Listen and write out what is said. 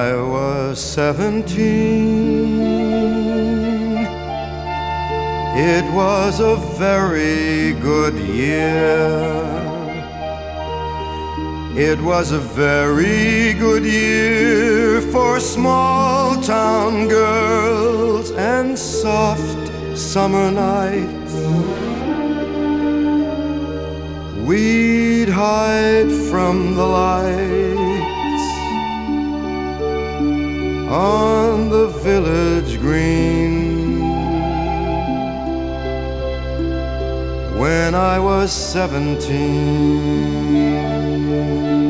I was 17, it was a very good year. It was a very good year for small town girls and soft summer nights. We'd hide from the lights on the village green. When I was 17,